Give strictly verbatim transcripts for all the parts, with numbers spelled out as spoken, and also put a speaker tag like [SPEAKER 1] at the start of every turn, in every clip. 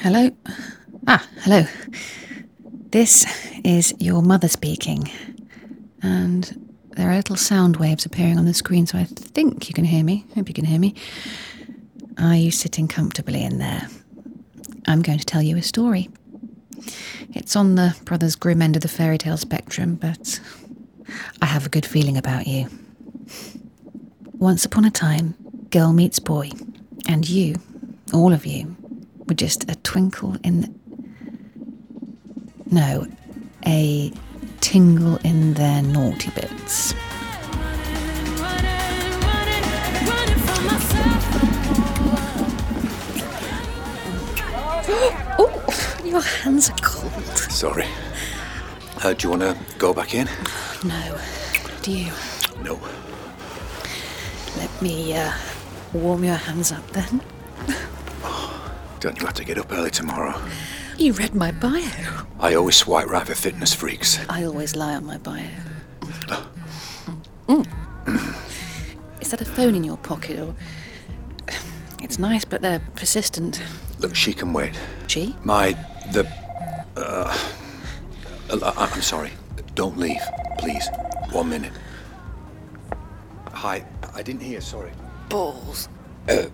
[SPEAKER 1] Hello? Ah, hello. This is your mother speaking. And there are little sound waves appearing on the screen, so I think you can hear me. Hope you can hear me. Are you sitting comfortably in there? I'm going to tell you a story. It's on the Brothers Grimm end of the fairy tale spectrum, but I have a good feeling about you. Once upon a time, girl meets boy, and you, all of you, were just a twinkle in the... No, a tingle in their naughty bits. Oh, your hands are cold.
[SPEAKER 2] Sorry. Uh, do you want to go back in?
[SPEAKER 1] No. Do you?
[SPEAKER 2] No.
[SPEAKER 1] Let me uh, warm your hands up then.
[SPEAKER 2] Don't you have to get up early tomorrow?
[SPEAKER 1] You read my bio.
[SPEAKER 2] I always swipe right for fitness freaks.
[SPEAKER 1] I always lie on my bio. Mm. Is that a phone in your pocket, or... It's nice, but they're persistent.
[SPEAKER 2] Look, she can wait.
[SPEAKER 1] She?
[SPEAKER 2] My... the... Uh, I, I'm sorry. Don't leave, please. One minute. Hi. I didn't hear, sorry.
[SPEAKER 1] Balls. Uh.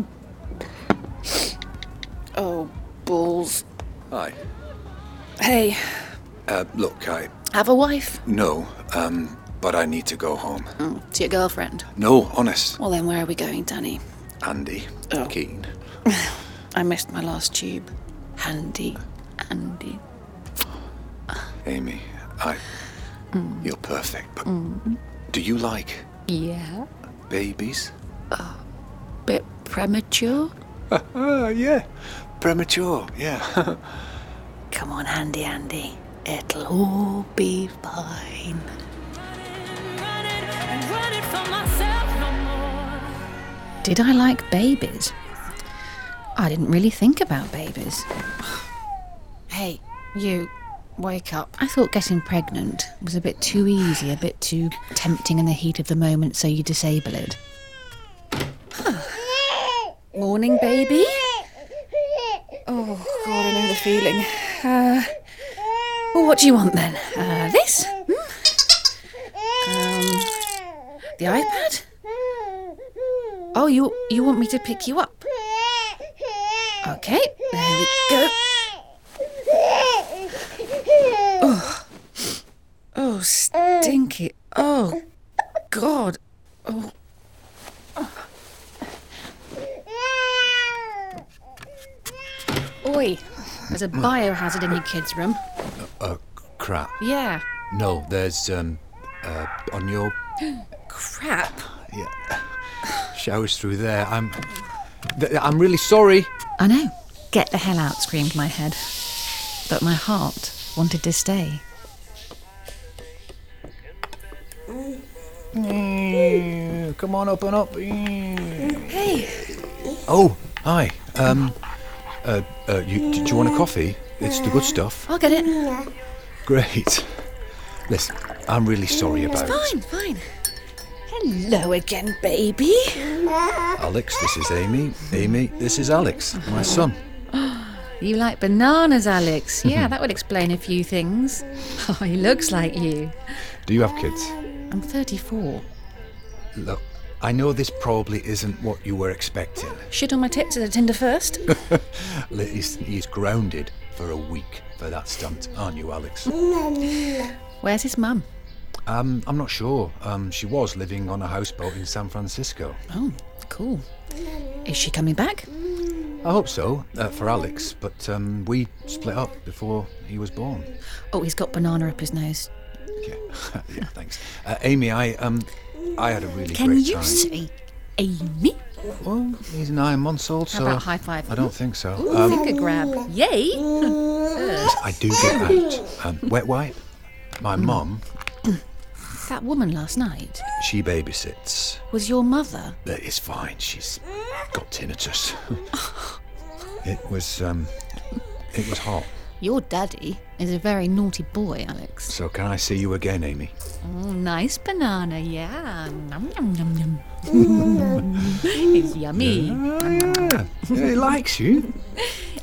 [SPEAKER 1] Oh, balls.
[SPEAKER 2] Hi.
[SPEAKER 1] Hey.
[SPEAKER 2] Uh, look, I...
[SPEAKER 1] Have a wife?
[SPEAKER 2] No, um, but I need to go home.
[SPEAKER 1] Mm, to your girlfriend?
[SPEAKER 2] No, honest.
[SPEAKER 1] Well, then where are we going, Danny?
[SPEAKER 2] Andy.
[SPEAKER 1] Oh.
[SPEAKER 2] Keaton.
[SPEAKER 1] I missed my last tube. Handy. Andy.
[SPEAKER 2] Amy, I... Mm. You're perfect, but...
[SPEAKER 1] Mm.
[SPEAKER 2] Do you like...
[SPEAKER 1] Yeah?
[SPEAKER 2] Babies?
[SPEAKER 1] Uh, bit premature?
[SPEAKER 2] Uh, yeah. Premature, yeah.
[SPEAKER 1] Come on, Handy Andy. It'll all be fine. Did I like babies? I didn't really think about babies. Hey, you, wake up. I thought getting pregnant was a bit too easy, a bit too tempting in the heat of the moment, so you disable it. Morning, baby. Oh, God, I know the feeling. Uh, well, what do you want then? Uh, this? Hmm? Um, the iPad? Oh, you you want me to pick you up? Okay, there we go. Oh, oh, stinky. Oh, God. Oh. Oi, there's a biohazard in your kids' room.
[SPEAKER 2] Uh, uh crap.
[SPEAKER 1] Yeah.
[SPEAKER 2] No, there's, um, uh, on your...
[SPEAKER 1] Crap?
[SPEAKER 2] Yeah. Showers through there. I'm... Th- I'm really sorry.
[SPEAKER 1] I know. Get the hell out, screamed my head. But my heart wanted to stay.
[SPEAKER 2] Mm, come on, up and up. Mm.
[SPEAKER 1] Hey.
[SPEAKER 2] Oh, hi. Um... Uh, uh, you, did you want a coffee? It's the good stuff.
[SPEAKER 1] I'll get it.
[SPEAKER 2] Great. Listen, I'm really sorry about
[SPEAKER 1] it. It's fine,
[SPEAKER 2] it.
[SPEAKER 1] fine. Hello again, baby.
[SPEAKER 2] Alex, this is Amy. Amy, this is Alex, my son.
[SPEAKER 1] You like bananas, Alex. Yeah, that would explain a few things. Oh, he looks like you.
[SPEAKER 2] Do you have kids?
[SPEAKER 1] I'm thirty-four.
[SPEAKER 2] Look, I know this probably isn't what you were expecting.
[SPEAKER 1] Shit on my tits at a Tinder first?
[SPEAKER 2] he's, he's grounded for a week for that stunt, aren't you, Alex?
[SPEAKER 1] Where's his mum?
[SPEAKER 2] Um, I'm not sure. Um, she was living on a houseboat in San Francisco.
[SPEAKER 1] Oh, cool. Is she coming back?
[SPEAKER 2] I hope so, uh, for Alex, but um, we split up before he was born.
[SPEAKER 1] Oh, he's got banana up his nose.
[SPEAKER 2] Yeah, yeah, thanks. Uh, Amy, I um, I had a really
[SPEAKER 1] Can
[SPEAKER 2] great
[SPEAKER 1] you
[SPEAKER 2] time.
[SPEAKER 1] say Amy?
[SPEAKER 2] Well, he's nine months old,
[SPEAKER 1] How
[SPEAKER 2] so...
[SPEAKER 1] about high five?
[SPEAKER 2] I don't think so.
[SPEAKER 1] Ooh,
[SPEAKER 2] um,
[SPEAKER 1] finger grab. Yay!
[SPEAKER 2] I do get that. Um, wet wipe? My mum...
[SPEAKER 1] That woman last night...
[SPEAKER 2] She babysits.
[SPEAKER 1] Was your mother?
[SPEAKER 2] It's fine. She's got tinnitus. It was, um... It was hot.
[SPEAKER 1] Your daddy is a very naughty boy, Alex.
[SPEAKER 2] So can I see you again, Amy?
[SPEAKER 1] Oh, nice banana, yeah. Nom, nom, nom, nom. It's yummy.
[SPEAKER 2] Yeah. Yeah, he likes you.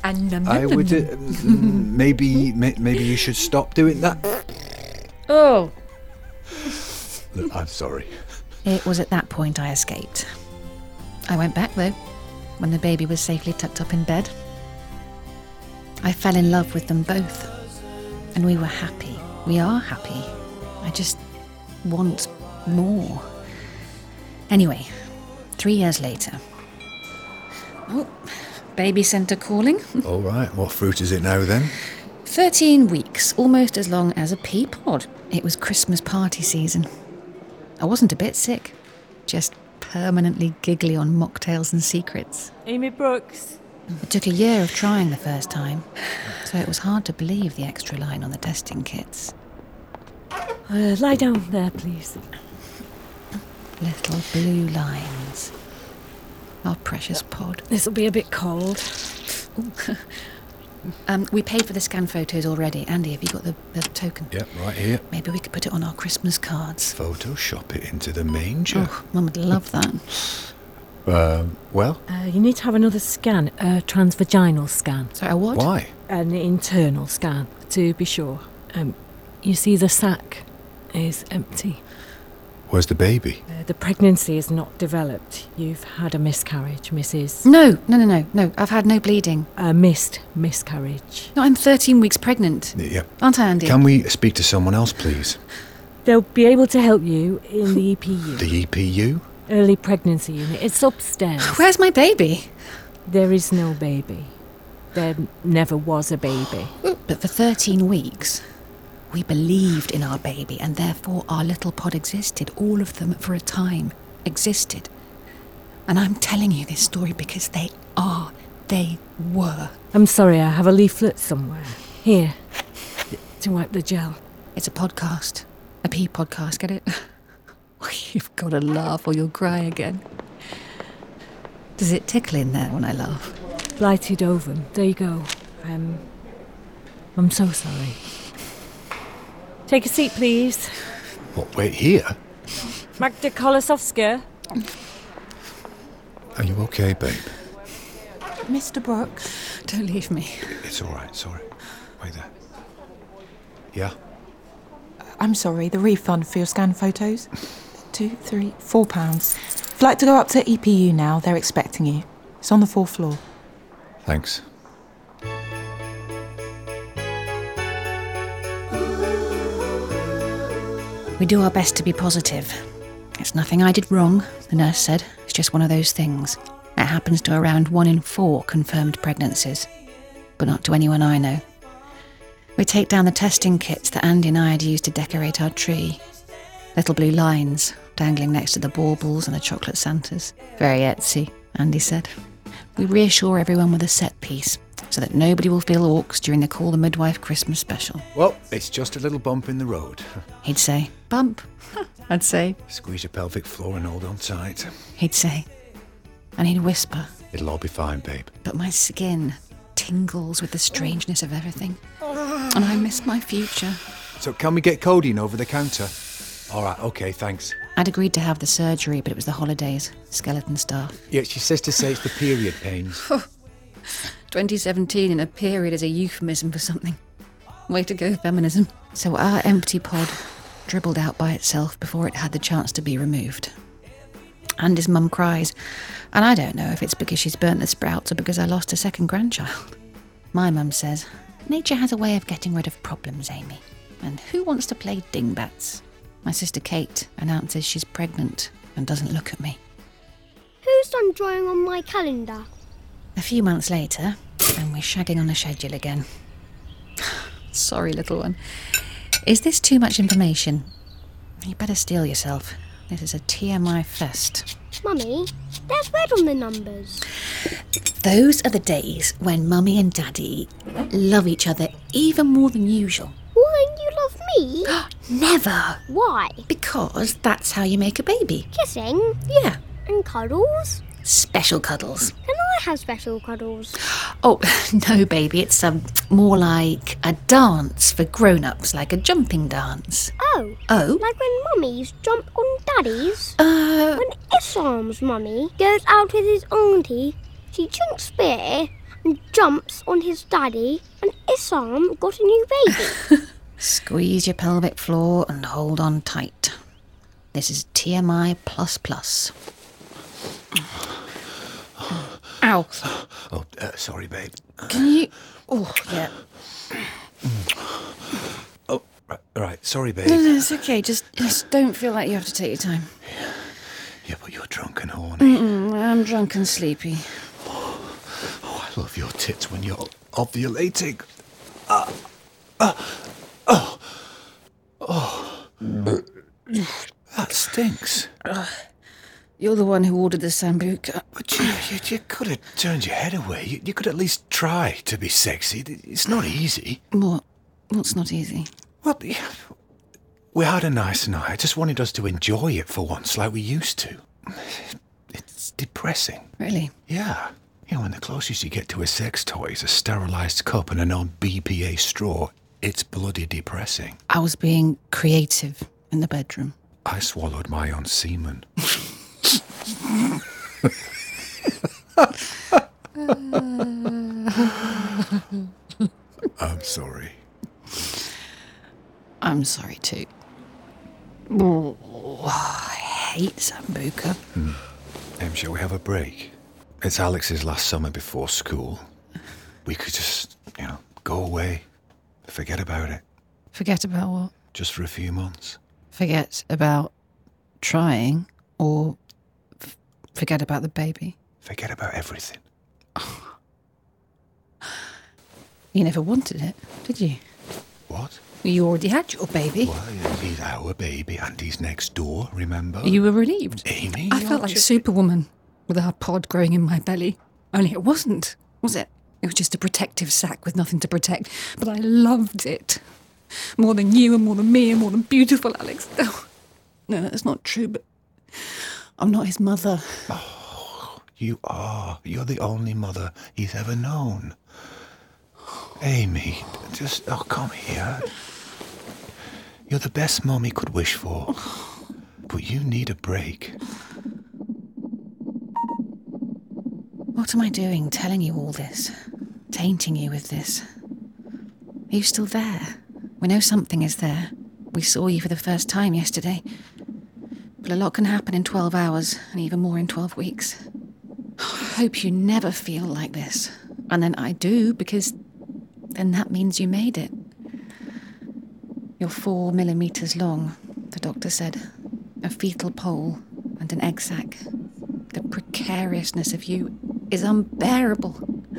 [SPEAKER 3] And num,
[SPEAKER 2] I
[SPEAKER 3] num,
[SPEAKER 2] would.
[SPEAKER 3] num,
[SPEAKER 2] Uh, mm, maybe, may, maybe you should stop doing that.
[SPEAKER 3] Oh.
[SPEAKER 2] Look, I'm sorry.
[SPEAKER 1] It was at that point I escaped. I went back, though, when the baby was safely tucked up in bed. I fell in love with them both, and we were happy. We are happy. I just want more. Anyway, three years later. Oh, baby centre calling.
[SPEAKER 2] All right, what fruit is it now then?
[SPEAKER 1] Thirteen weeks, almost as long as a pea pod. It was Christmas party season. I wasn't a bit sick, just permanently giggly on mocktails and secrets.
[SPEAKER 3] Amy Brooks.
[SPEAKER 1] It took a year of trying the first time, so it was hard to believe the extra line on the testing kits.
[SPEAKER 3] Uh, lie down there, please.
[SPEAKER 1] Little blue lines. Our precious pod.
[SPEAKER 3] This'll be a bit cold.
[SPEAKER 1] um, we paid for the scan photos already. Andy, have you got the, the token?
[SPEAKER 2] Yep, right here.
[SPEAKER 1] Maybe we could put it on our Christmas cards.
[SPEAKER 2] Photoshop it into the manger.
[SPEAKER 1] Oh, Mum would love that.
[SPEAKER 2] Um, well,
[SPEAKER 3] Uh, you need to have another scan, a transvaginal scan.
[SPEAKER 1] Sorry, a what?
[SPEAKER 2] why?
[SPEAKER 3] An internal scan, to be sure. Um, you see, the sac is empty.
[SPEAKER 2] Where's the baby?
[SPEAKER 3] Uh, the pregnancy is not developed. You've had a miscarriage, Missus
[SPEAKER 1] No, no, no, no, no. I've had no bleeding.
[SPEAKER 3] A missed miscarriage.
[SPEAKER 1] No, I'm thirteen weeks pregnant.
[SPEAKER 2] Yep.
[SPEAKER 1] Aren't I, Andy?
[SPEAKER 2] Can we speak to someone else, please?
[SPEAKER 3] They'll be able to help you in the E P U.
[SPEAKER 2] The E P U?
[SPEAKER 3] Early pregnancy unit. It's upstairs.
[SPEAKER 1] Where's my baby?
[SPEAKER 3] There is no baby. There never was a baby.
[SPEAKER 1] But for thirteen weeks, we believed in our baby, and therefore our little pod existed. All of them, for a time, existed. And I'm telling you this story because they are, they were.
[SPEAKER 3] I'm sorry, I have a leaflet somewhere. Here, to wipe the gel.
[SPEAKER 1] It's a podcast. A pea podcast, get it? You've got to laugh or you'll cry again. Does it tickle in there when I laugh?
[SPEAKER 3] Blighted ovum. There you go. Um, I'm so sorry. Take a seat, please.
[SPEAKER 2] What, wait here?
[SPEAKER 3] Magda Kolosowska.
[SPEAKER 2] Are you okay, babe?
[SPEAKER 1] Mister Brooks, don't leave me.
[SPEAKER 2] It's all right, it's all right. Wait there. Yeah?
[SPEAKER 4] I'm sorry, the refund for your scan photos? Two, three, four pounds. Flight to go up to E P U now. They're expecting you. It's on the fourth floor.
[SPEAKER 2] Thanks.
[SPEAKER 1] We do our best to be positive. It's nothing I did wrong, the nurse said. It's just one of those things. It happens to around one in four confirmed pregnancies. But not to anyone I know. We take down the testing kits that Andy and I had used to decorate our tree. Little blue lines dangling next to the baubles and the chocolate Santas. Very Etsy, Andy said. We reassure everyone with a set piece so that nobody will feel orcs during the Call the Midwife Christmas special.
[SPEAKER 2] Well, it's just a little bump in the road.
[SPEAKER 1] He'd say, bump. I'd say,
[SPEAKER 2] Squeeze your pelvic floor and hold on tight.
[SPEAKER 1] he'd say. And he'd whisper,
[SPEAKER 2] It'll all be fine, babe.
[SPEAKER 1] but my skin tingles with the strangeness of everything. And I miss my future.
[SPEAKER 2] So can we get codeine over the counter? All right, okay, thanks.
[SPEAKER 1] I'd agreed to have the surgery, but it was the holidays, skeleton staff.
[SPEAKER 2] Yeah, she says to say it's the period pains.
[SPEAKER 1] twenty seventeen in a period is a euphemism for something. Way to go, feminism. So our empty pod dribbled out by itself before it had the chance to be removed. And his mum cries, and I don't know if it's because she's burnt the sprouts or because I lost a second grandchild. My mum says, nature has a way of getting rid of problems, Amy. And who wants to play dingbats? My sister Kate announces she's pregnant and doesn't look at me.
[SPEAKER 5] Who's done drawing on my calendar?
[SPEAKER 1] A few months later, and we're shagging on the schedule again. Sorry, little one. Is this too much information? You better steel yourself. This is a T M I fest.
[SPEAKER 5] Mummy, there's red on the numbers.
[SPEAKER 1] Those are the days when Mummy and Daddy love each other even more than usual.
[SPEAKER 5] Why you love me?
[SPEAKER 1] Never!
[SPEAKER 5] Why?
[SPEAKER 1] Because that's how you make a baby.
[SPEAKER 5] Kissing
[SPEAKER 1] Yeah.
[SPEAKER 5] and cuddles?
[SPEAKER 1] Special cuddles.
[SPEAKER 5] Can I have special cuddles?
[SPEAKER 1] Oh, no, baby. It's um, more like a dance for grown-ups, like a jumping dance.
[SPEAKER 5] Oh,
[SPEAKER 1] Oh?
[SPEAKER 5] like when mummies jump on daddies?
[SPEAKER 1] Uh,
[SPEAKER 5] When Islam's mummy goes out with his auntie, she chunks spear and jumps on his daddy, and Isam got a new baby.
[SPEAKER 1] Squeeze your pelvic floor and hold on tight. This is T M I plus plus. Ow.
[SPEAKER 2] Oh, uh, sorry, babe.
[SPEAKER 1] Can you... Oh, yeah.
[SPEAKER 2] Oh, right, right. Sorry, babe.
[SPEAKER 1] No, no, it's okay. Just, just don't feel like you have to take your time.
[SPEAKER 2] Yeah, but you're drunk and horny.
[SPEAKER 1] Mm-mm, I'm drunk and sleepy.
[SPEAKER 2] Oh, I love your tits when you're ovulating. Uh, uh, oh, oh. That stinks.
[SPEAKER 1] You're the one who ordered the sambuca.
[SPEAKER 2] But you, you, you could have turned your head away. You, you could at least try to be sexy. It's not easy.
[SPEAKER 1] What? What's not easy?
[SPEAKER 2] Well, yeah, we had a nice night. I just wanted us to enjoy it for once like we used to. It's depressing.
[SPEAKER 1] Really?
[SPEAKER 2] Yeah. You know, when the closest you get to a sex toy is a sterilised cup and a non-B P A straw, it's bloody depressing.
[SPEAKER 1] I was being creative in the bedroom.
[SPEAKER 2] I swallowed my own semen. I'm sorry.
[SPEAKER 1] I'm sorry too. Oh, I hate sambuca.
[SPEAKER 2] Hmm. Um, shall we have a break? It's Alex's last summer before school. We could just, you know, go away. Forget about it.
[SPEAKER 1] Forget about what?
[SPEAKER 2] Just for a few months.
[SPEAKER 1] Forget about trying, or f- forget about the baby?
[SPEAKER 2] Forget about everything.
[SPEAKER 1] You never wanted it, did you?
[SPEAKER 2] What?
[SPEAKER 1] You already had your baby.
[SPEAKER 2] Well, he's our baby and he's next door, remember?
[SPEAKER 1] You were relieved.
[SPEAKER 2] Amy?
[SPEAKER 1] I felt like Superwoman with a pod growing in my belly. Only it wasn't, was it? It was just a protective sack with nothing to protect. But I loved it. More than you and more than me and more than beautiful Alex. Oh, no, that's not true, but I'm not his mother.
[SPEAKER 2] Oh, you are. You're the only mother he's ever known. Amy, just, oh, come here. You're the best mum he could wish for. But you need a break.
[SPEAKER 1] What am I doing telling you all this? Tainting you with this? Are you still there? We know something is there. We saw you for the first time yesterday. But a lot can happen in twelve hours, and even more in twelve weeks. I hope you never feel like this. And then I do, because then that means you made it. You're four millimetres long, the doctor said. A fetal pole and an egg sac. The precariousness of you is unbearable.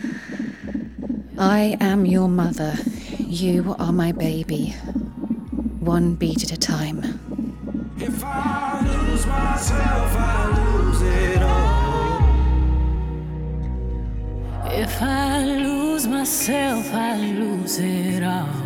[SPEAKER 1] I am your mother. You are my baby. One beat at a time.
[SPEAKER 6] If I lose myself, I lose it all. If I lose myself, I lose it all.